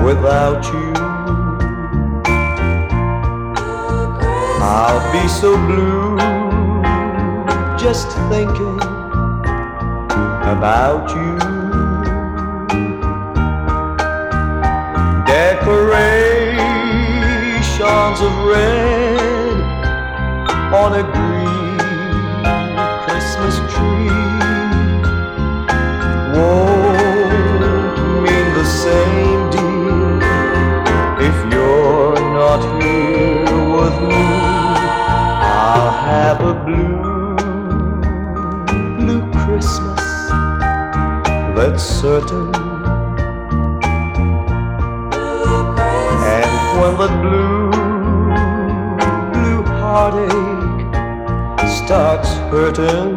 without you. I'll be so blue just thinking about you. Decorations of red on a green Christmas tree won't mean the same, dear, if you're not here with me. I'll have a blue Christmas, that's certain. And when that blue heartache starts hurting,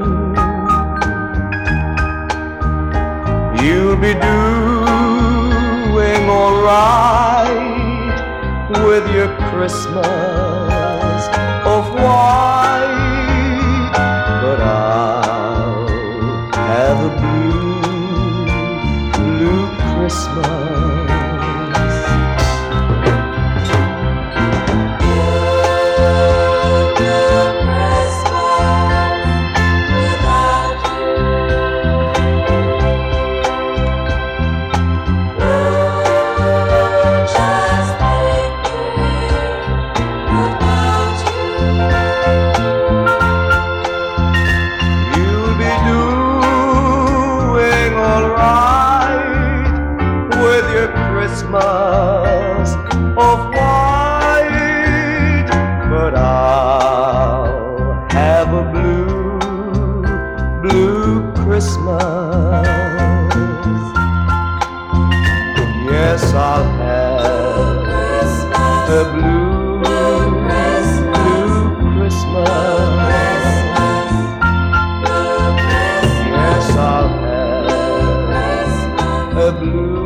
you'll be doing alright with your Christmas of white. But I'll have a blue Christmas. Christmas of white, but I'll have a blue Christmas. Yes, I'll have a blue Christmas. Yes, I'll have a blue